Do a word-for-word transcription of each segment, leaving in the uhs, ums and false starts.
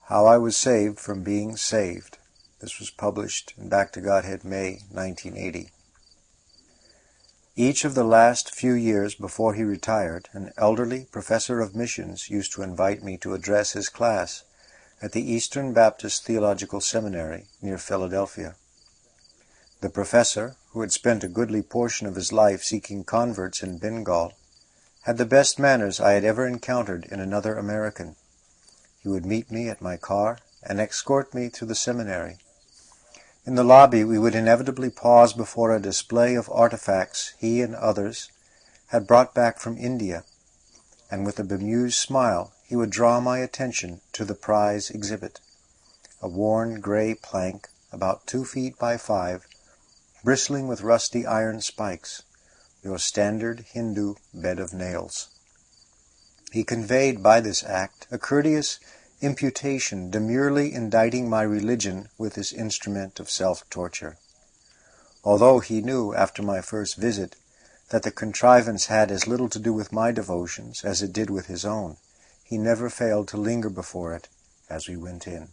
How I Was Saved from Being Saved. This was published in Back to Godhead, May nineteen eighty. Each of the last few years before he retired, an elderly professor of missions used to invite me to address his class at the Eastern Baptist Theological Seminary near Philadelphia. The professor, who had spent a goodly portion of his life seeking converts in Bengal, had the best manners I had ever encountered in another American. He would meet me at my car and escort me to the seminary. In the lobby we would inevitably pause before a display of artifacts he and others had brought back from India, and with a bemused smile he would draw my attention to the prize exhibit, a worn gray plank about two feet by five, bristling with rusty iron spikes, your standard Hindu bed of nails. He conveyed by this act a courteous imputation demurely indicting my religion with his instrument of self-torture. Although he knew, after my first visit, that the contrivance had as little to do with my devotions as it did with his own, he never failed to linger before it as we went in.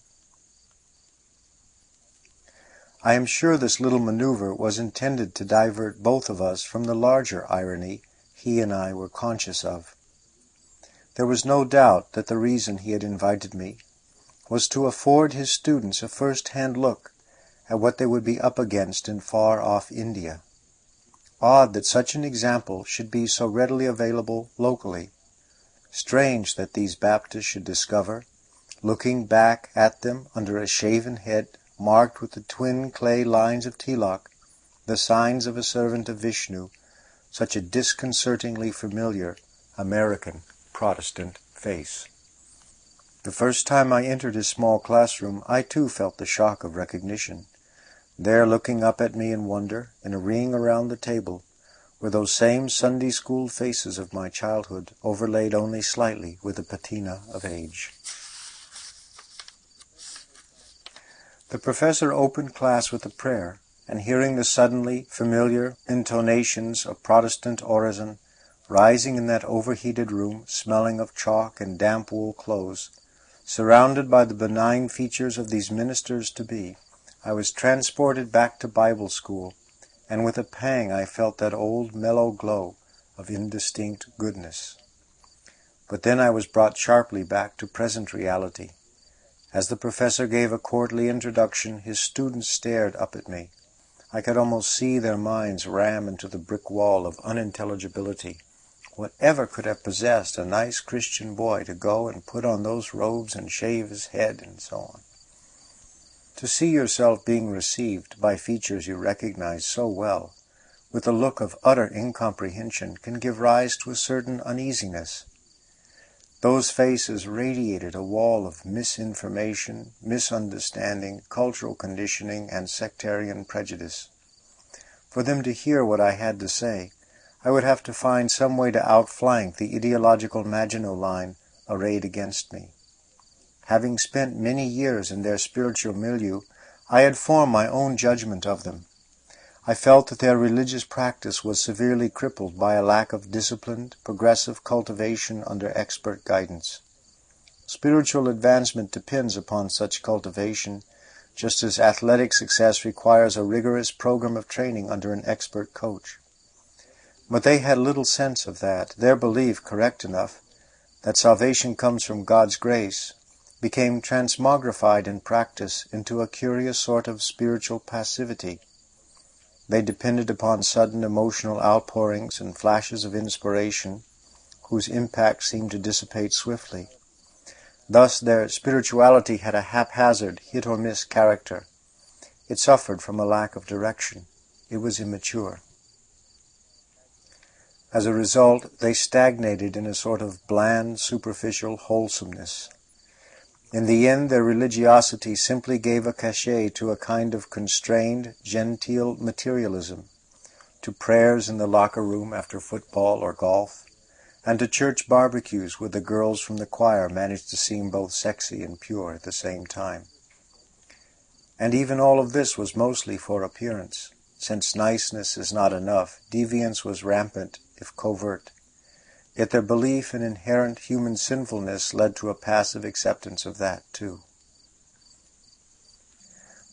I am sure this little maneuver was intended to divert both of us from the larger irony he and I were conscious of. There was no doubt that the reason he had invited me was to afford his students a first-hand look at what they would be up against in far-off India. Odd that such an example should be so readily available locally. Strange that these Baptists should discover, looking back at them under a shaven head marked with the twin clay lines of tilak, the signs of a servant of Vishnu, such a disconcertingly familiar American Protestant face. The first time I entered his small classroom, I too felt the shock of recognition. There, looking up at me in wonder, in a ring around the table, were those same Sunday school faces of my childhood, overlaid only slightly with the patina of age. The professor opened class with a prayer, and hearing the suddenly familiar intonations of Protestant orison rising in that overheated room, smelling of chalk and damp wool clothes, surrounded by the benign features of these ministers-to-be, I was transported back to Bible school, and with a pang I felt that old mellow glow of indistinct goodness. But then I was brought sharply back to present reality. As the professor gave a courtly introduction, his students stared up at me. I could almost see their minds ram into the brick wall of unintelligibility. Whatever could have possessed a nice Christian boy to go and put on those robes and shave his head and so on? To see yourself being received by features you recognize so well, with a look of utter incomprehension, can give rise to a certain uneasiness. Those faces radiated a wall of misinformation, misunderstanding, cultural conditioning, and sectarian prejudice. For them to hear what I had to say, I would have to find some way to outflank the ideological Maginot Line arrayed against me. Having spent many years in their spiritual milieu, I had formed my own judgment of them. I felt that their religious practice was severely crippled by a lack of disciplined, progressive cultivation under expert guidance. Spiritual advancement depends upon such cultivation, just as athletic success requires a rigorous program of training under an expert coach. But they had little sense of that. Their belief, correct enough, that salvation comes from God's grace, became transmogrified in practice into a curious sort of spiritual passivity. They depended upon sudden emotional outpourings and flashes of inspiration, whose impact seemed to dissipate swiftly. Thus their spirituality had a haphazard, hit-or-miss character. It suffered from a lack of direction. It was immature. As a result, they stagnated in a sort of bland, superficial wholesomeness. In the end, their religiosity simply gave a cachet to a kind of constrained, genteel materialism, to prayers in the locker room after football or golf, and to church barbecues where the girls from the choir managed to seem both sexy and pure at the same time. And even all of this was mostly for appearance. Since niceness is not enough, deviance was rampant, if covert. Yet their belief in inherent human sinfulness led to a passive acceptance of that, too.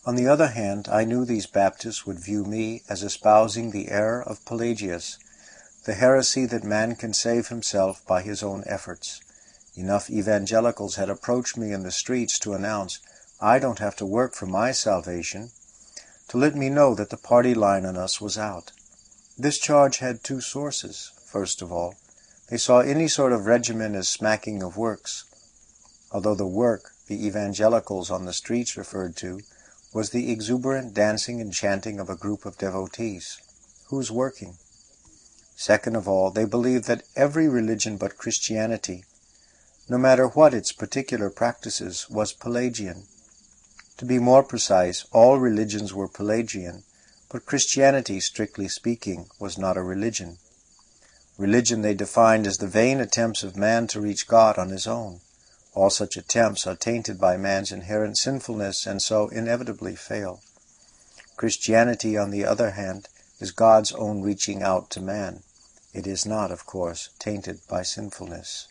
On the other hand, I knew these Baptists would view me as espousing the error of Pelagius, the heresy that man can save himself by his own efforts. Enough evangelicals had approached me in the streets to announce, "I don't have to work for my salvation," to let me know that the party line on us was out. This charge had two sources. First of all, they saw any sort of regimen as smacking of works, although the work the evangelicals on the streets referred to was the exuberant dancing and chanting of a group of devotees. Who's working? Second of all, they believed that every religion but Christianity, no matter what its particular practices, was Pelagian. To be more precise, all religions were Pelagian, but Christianity, strictly speaking, was not a religion. Religion they defined as the vain attempts of man to reach God on his own. All such attempts are tainted by man's inherent sinfulness and so inevitably fail. Christianity, on the other hand, is God's own reaching out to man. It is not, of course, tainted by sinfulness.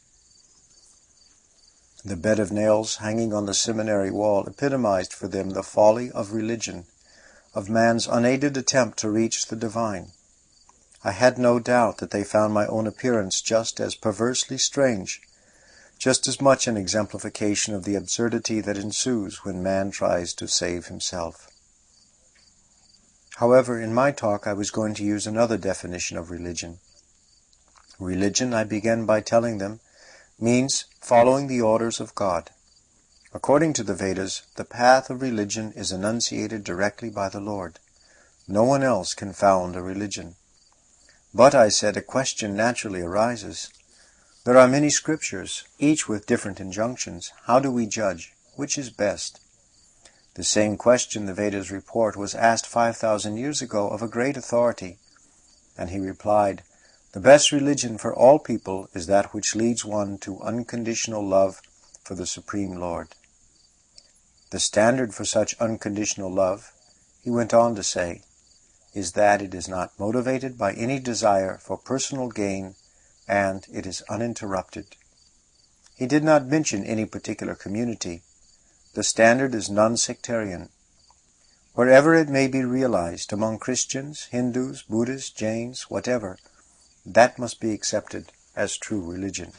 The bed of nails hanging on the seminary wall epitomized for them the folly of religion, of man's unaided attempt to reach the divine. I had no doubt that they found my own appearance just as perversely strange, just as much an exemplification of the absurdity that ensues when man tries to save himself. However, in my talk I was going to use another definition of religion. Religion, I began by telling them, means following the orders of God. According to the Vedas, the path of religion is enunciated directly by the Lord. No one else can found a religion. But, I said, a question naturally arises. There are many scriptures, each with different injunctions. How do we judge? Which is best? The same question, the Vedas report, was asked five thousand years ago of a great authority, and he replied, "The best religion for all people is that which leads one to unconditional love for the Supreme Lord." The standard for such unconditional love, he went on to say, is that it is not motivated by any desire for personal gain, and it is uninterrupted. He did not mention any particular community. The standard is non-sectarian. Wherever it may be realized, among Christians, Hindus, Buddhists, Jains, whatever, that must be accepted as true religion.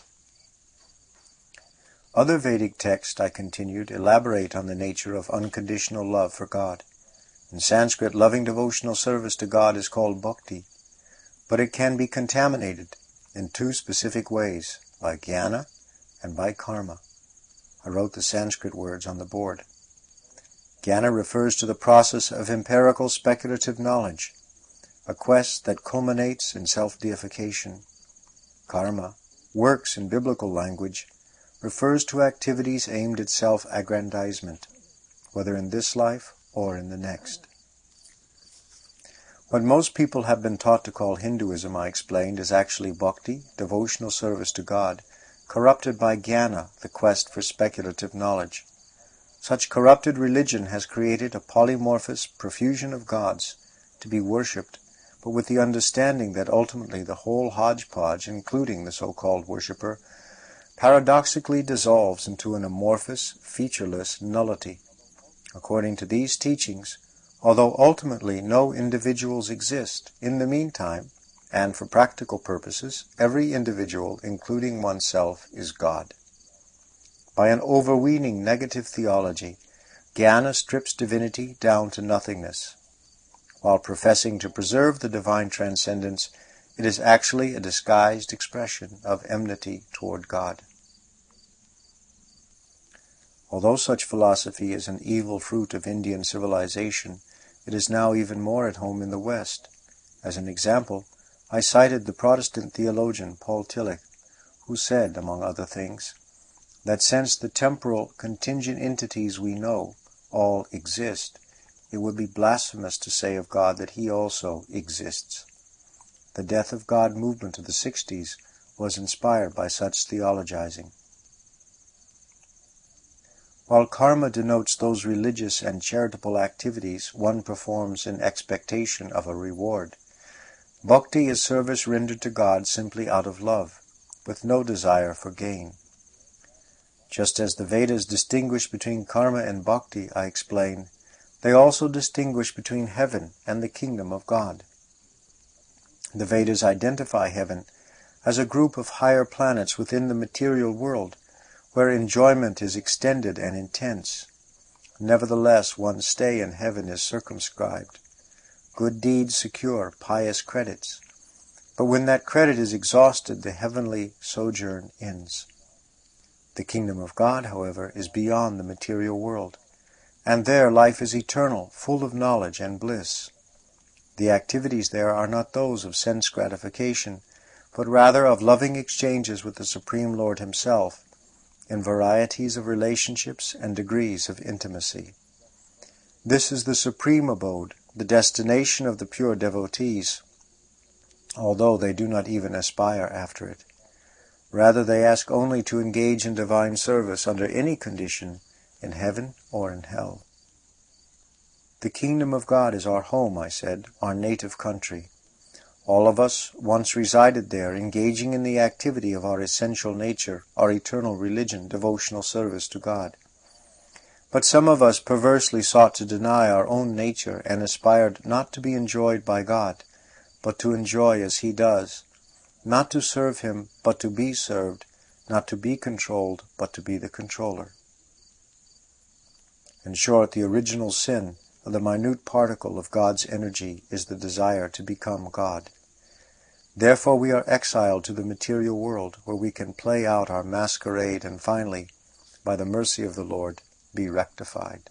Other Vedic texts, I continued, elaborate on the nature of unconditional love for God. In Sanskrit, loving devotional service to God is called bhakti, but it can be contaminated in two specific ways, by jnana and by karma. I wrote the Sanskrit words on the board. Jnana refers to the process of empirical speculative knowledge, a quest that culminates in self-deification. Karma, works in biblical language, refers to activities aimed at self-aggrandizement, whether in this life or in the next. What most people have been taught to call Hinduism, I explained, is actually bhakti, devotional service to God, corrupted by jnana, the quest for speculative knowledge. Such corrupted religion has created a polymorphous profusion of gods to be worshipped, but with the understanding that ultimately the whole hodgepodge, including the so-called worshipper, paradoxically dissolves into an amorphous, featureless nullity. According to these teachings, although ultimately no individuals exist, in the meantime, and for practical purposes, every individual, including oneself, is God. By an overweening negative theology, jnana strips divinity down to nothingness. While professing to preserve the divine transcendence, it is actually a disguised expression of enmity toward God. Although such philosophy is an evil fruit of Indian civilization, it is now even more at home in the West. As an example, I cited the Protestant theologian Paul Tillich, who said, among other things, that since the temporal contingent entities we know all exist, it would be blasphemous to say of God that he also exists. The Death of God movement of the sixties was inspired by such theologizing. While karma denotes those religious and charitable activities one performs in expectation of a reward, bhakti is service rendered to God simply out of love, with no desire for gain. Just as the Vedas distinguish between karma and bhakti, I explain, They also distinguish between heaven and the kingdom of God. The Vedas identify heaven as a group of higher planets within the material world, where enjoyment is extended and intense. Nevertheless, one's stay in heaven is circumscribed. Good deeds secure pious credits, but when that credit is exhausted, the heavenly sojourn ends. The kingdom of God, however, is beyond the material world, and there life is eternal, full of knowledge and bliss. The activities there are not those of sense gratification, but rather of loving exchanges with the Supreme Lord Himself, in varieties of relationships and degrees of intimacy. This is the supreme abode, the destination of the pure devotees, although they do not even aspire after it. Rather, they ask only to engage in divine service under any condition, in heaven or in hell. The kingdom of God is our home, I said, our native country. All of us once resided there, engaging in the activity of our essential nature, our eternal religion, devotional service to God. But some of us perversely sought to deny our own nature and aspired not to be enjoyed by God, but to enjoy as He does, not to serve Him, but to be served, not to be controlled, but to be the controller. In short, the original sin of the minute particle of God's energy is the desire to become God. Therefore we are exiled to the material world, where we can play out our masquerade and finally, by the mercy of the Lord, be rectified.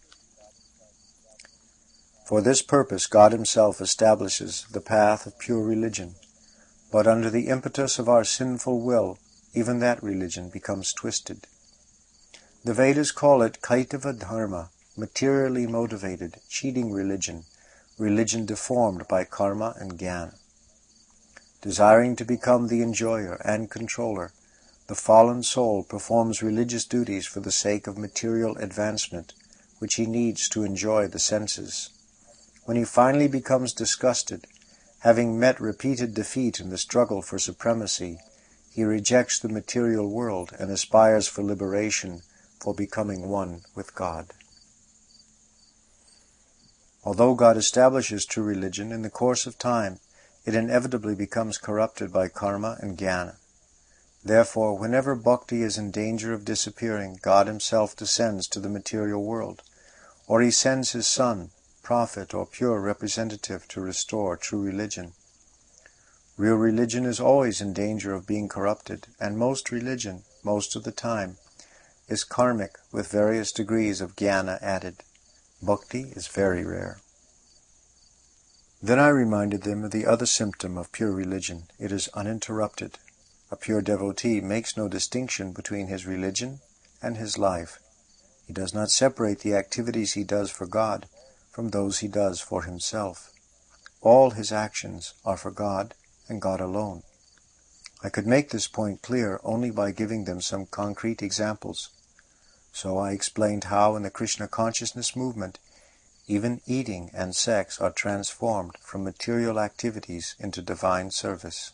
For this purpose God Himself establishes the path of pure religion, but under the impetus of our sinful will, even that religion becomes twisted. The Vedas call it Kaitava Dharma, materially motivated, cheating religion, religion deformed by karma and jnana. Desiring to become the enjoyer and controller, the fallen soul performs religious duties for the sake of material advancement, which he needs to enjoy the senses. When he finally becomes disgusted, having met repeated defeat in the struggle for supremacy, he rejects the material world and aspires for liberation, for becoming one with God. Although God establishes true religion, in the course of time, it inevitably becomes corrupted by karma and jnana. Therefore, whenever bhakti is in danger of disappearing, God Himself descends to the material world, or He sends His Son, prophet, or pure representative to restore true religion. Real religion is always in danger of being corrupted, and most religion, most of the time, is karmic with various degrees of jnana added. Bhakti is very rare. Then I reminded them of the other symptom of pure religion. It is uninterrupted. A pure devotee makes no distinction between his religion and his life. He does not separate the activities he does for God from those he does for himself. All his actions are for God and God alone. I could make this point clear only by giving them some concrete examples. So I explained how in the Krishna consciousness movement, even eating and sex are transformed from material activities into divine service.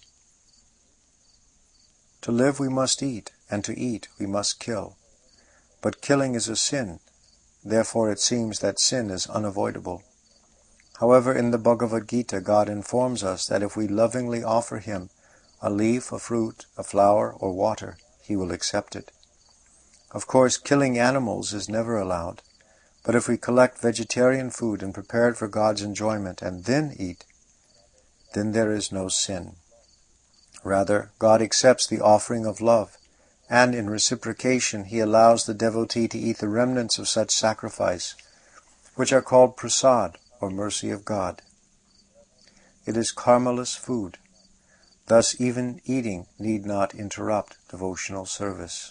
To live we must eat, and to eat we must kill. But killing is a sin, therefore it seems that sin is unavoidable. However, in the Bhagavad Gita, God informs us that if we lovingly offer Him a leaf, a fruit, a flower, or water, He will accept it. Of course, killing animals is never allowed, but if we collect vegetarian food and prepare it for God's enjoyment and then eat, then there is no sin. Rather, God accepts the offering of love, and in reciprocation He allows the devotee to eat the remnants of such sacrifice, which are called prasad, or mercy of God. It is karmaless food. Thus even eating need not interrupt devotional service.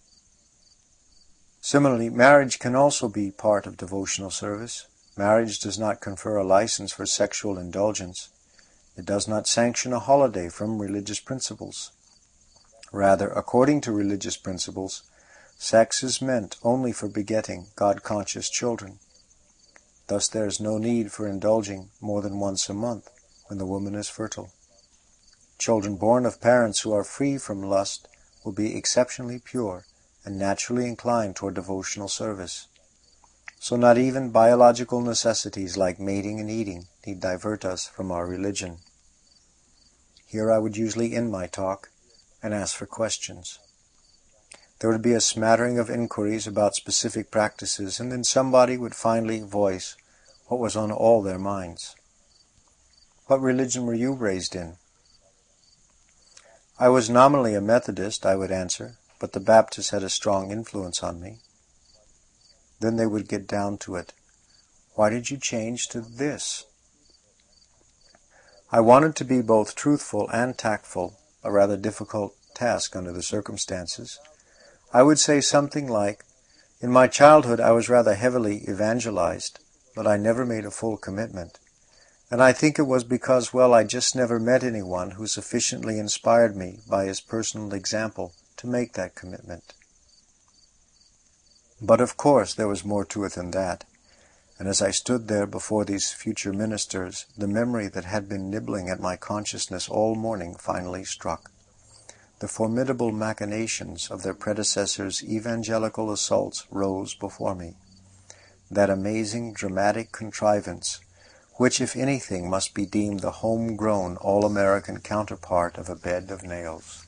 Similarly, marriage can also be part of devotional service. Marriage does not confer a license for sexual indulgence. It does not sanction a holiday from religious principles. Rather, according to religious principles, sex is meant only for begetting God-conscious children. Thus there is no need for indulging more than once a month when the woman is fertile. Children born of parents who are free from lust will be exceptionally pure and naturally inclined toward devotional service. So not even biological necessities like mating and eating need divert us from our religion. Here I would usually end my talk and ask for questions. There would be a smattering of inquiries about specific practices, and then somebody would finally voice what was on all their minds. What religion were you raised in? I was nominally a Methodist, I would answer, but the Baptists had a strong influence on me. Then they would get down to it. Why did you change to this? I wanted to be both truthful and tactful, a rather difficult task under the circumstances. I would say something like, in my childhood I was rather heavily evangelized, but I never made a full commitment. And I think it was because, well, I just never met anyone who sufficiently inspired me by his personal example to make that commitment. But of course there was more to it than that, and as I stood there before these future ministers, the memory that had been nibbling at my consciousness all morning finally struck. The formidable machinations of their predecessors' evangelical assaults rose before me. That amazing dramatic contrivance, which, if anything, must be deemed the home-grown, all-American counterpart of a bed of nails.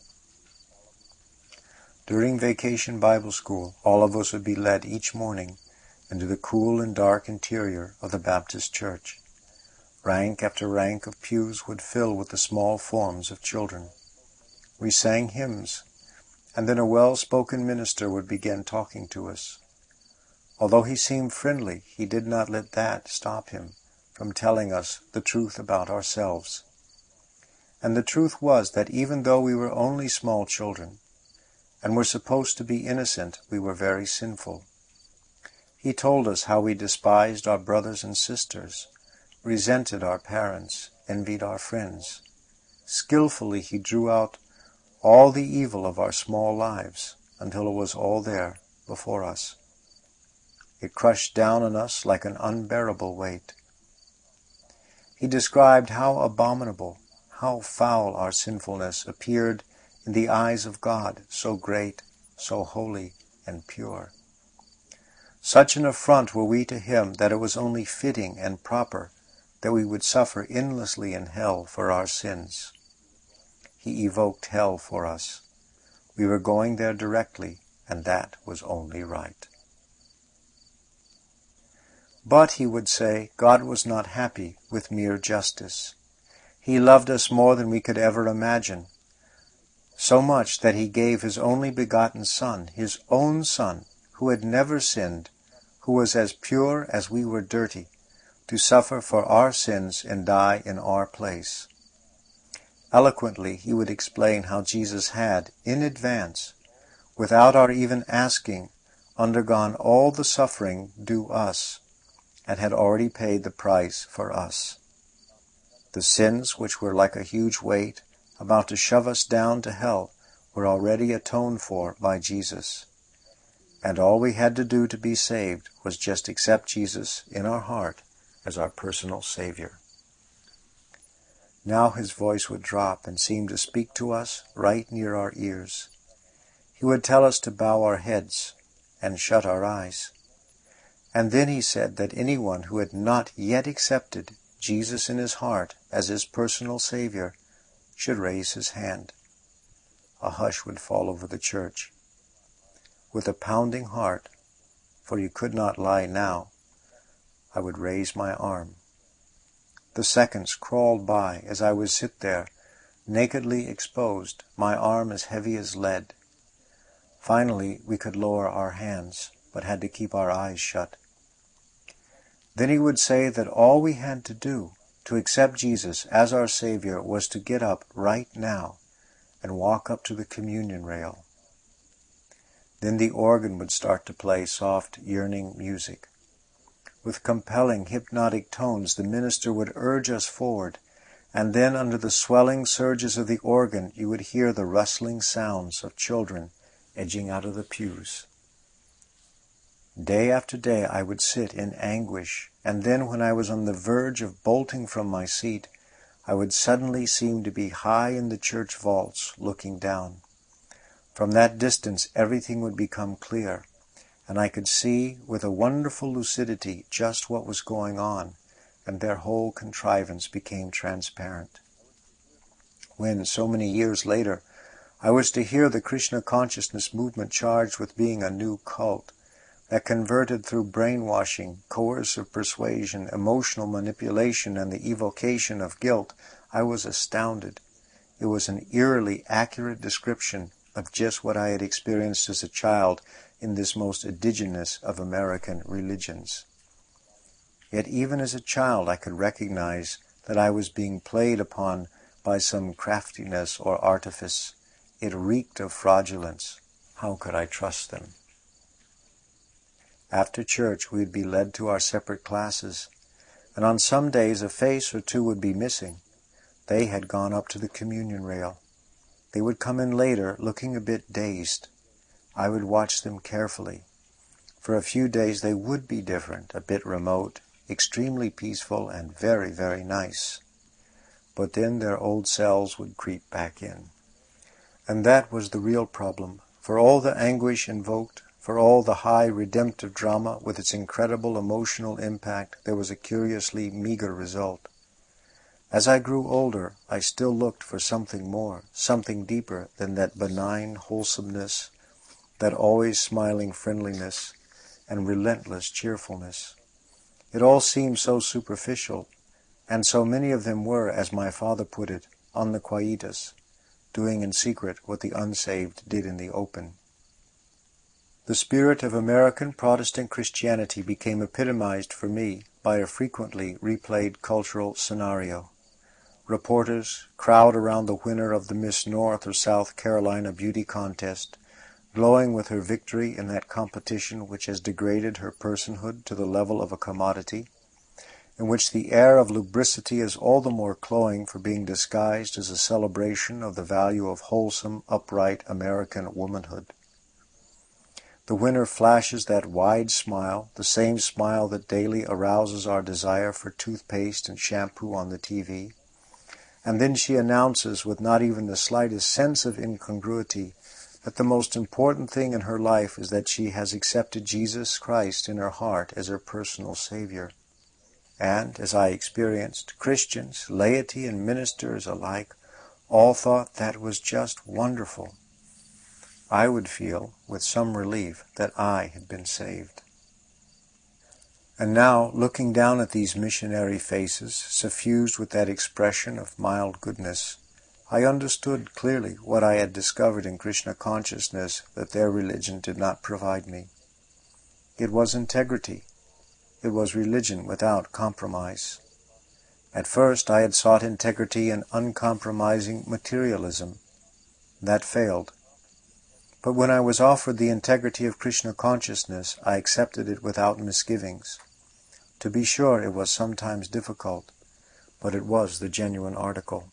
During Vacation Bible School, all of us would be led each morning into the cool and dark interior of the Baptist church. Rank after rank of pews would fill with the small forms of children. We sang hymns, and then a well-spoken minister would begin talking to us. Although he seemed friendly, he did not let that stop him from telling us the truth about ourselves. And the truth was that even though we were only small children, and were supposed to be innocent, we were very sinful. He told us how we despised our brothers and sisters, resented our parents, envied our friends. Skillfully he drew out all the evil of our small lives until it was all there before us. It crushed down on us like an unbearable weight. He described how abominable, how foul our sinfulness appeared in the eyes of God, so great, so holy, and pure. Such an affront were we to him that it was only fitting and proper that we would suffer endlessly in hell for our sins. He evoked hell for us. We were going there directly, and that was only right. But, he would say, God was not happy with mere justice. He loved us more than we could ever imagine, so much that he gave his only begotten Son, his own Son, who had never sinned, who was as pure as we were dirty, to suffer for our sins and die in our place. Eloquently he would explain how Jesus had, in advance, without our even asking, undergone all the suffering due us, and had already paid the price for us. The sins which were like a huge weight, about to shove us down to hell, were already atoned for by Jesus. And all we had to do to be saved was just accept Jesus in our heart as our personal Savior. Now his voice would drop and seem to speak to us right near our ears. He would tell us to bow our heads and shut our eyes. And then he said that anyone who had not yet accepted Jesus in his heart as his personal Savior should raise his hand. A hush would fall over the church. With a pounding heart, for you could not lie now, I would raise my arm. The seconds crawled by as I would sit there, nakedly exposed, my arm as heavy as lead. Finally, we could lower our hands, but had to keep our eyes shut. Then he would say that all we had to do to accept Jesus as our Savior was to get up right now and walk up to the communion rail. Then the organ would start to play soft, yearning music. With compelling, hypnotic tones, the minister would urge us forward, and then under the swelling surges of the organ you would hear the rustling sounds of children edging out of the pews. Day after day I would sit in anguish, and then when I was on the verge of bolting from my seat, I would suddenly seem to be high in the church vaults looking down. From that distance everything would become clear, and I could see with a wonderful lucidity just what was going on, and their whole contrivance became transparent. When, so many years later, I was to hear the Krishna consciousness movement charged with being a new cult that converted through brainwashing, coercive persuasion, emotional manipulation, and the evocation of guilt, I was astounded. It was an eerily accurate description of just what I had experienced as a child in this most indigenous of American religions. Yet even as a child I could recognize that I was being played upon by some craftiness or artifice. It reeked of fraudulence. How could I trust them? After church we would be led to our separate classes, and on some days a face or two would be missing. They had gone up to the communion rail. They would come in later, looking a bit dazed. I would watch them carefully. For a few days they would be different, a bit remote, extremely peaceful, and very, very nice. But then their old selves would creep back in. And that was the real problem. For all the anguish invoked, for all the high redemptive drama with its incredible emotional impact, there was a curiously meager result. As I grew older, I still looked for something more, something deeper than that benign wholesomeness, that always smiling friendliness, and relentless cheerfulness. It all seemed so superficial, and so many of them were, as my father put it, on the quietus, doing in secret what the unsaved did in the open. The spirit of American Protestant Christianity became epitomized for me by a frequently replayed cultural scenario. Reporters crowd around the winner of the Miss North or South Carolina beauty contest, glowing with her victory in that competition which has degraded her personhood to the level of a commodity, in which the air of lubricity is all the more cloying for being disguised as a celebration of the value of wholesome, upright American womanhood. The winner flashes that wide smile, the same smile that daily arouses our desire for toothpaste and shampoo on the T V, and then she announces with not even the slightest sense of incongruity that the most important thing in her life is that she has accepted Jesus Christ in her heart as her personal Savior. And, as I experienced, Christians, laity, and ministers alike all thought that was just wonderful. I would feel, with some relief, that I had been saved. And now, looking down at these missionary faces, suffused with that expression of mild goodness, I understood clearly what I had discovered in Krishna consciousness that their religion did not provide me. It was integrity. It was religion without compromise. At first I had sought integrity in uncompromising materialism. That failed. But when I was offered the integrity of Krishna consciousness, I accepted it without misgivings. To be sure, it was sometimes difficult, but it was the genuine article.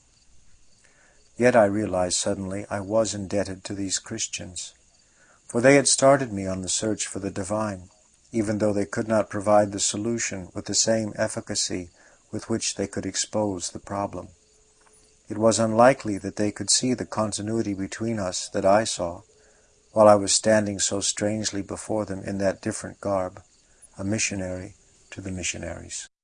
Yet I realized suddenly I was indebted to these Christians, for they had started me on the search for the divine, even though they could not provide the solution with the same efficacy with which they could expose the problem. It was unlikely that they could see the continuity between us that I saw, while I was standing so strangely before them in that different garb, a missionary to the missionaries.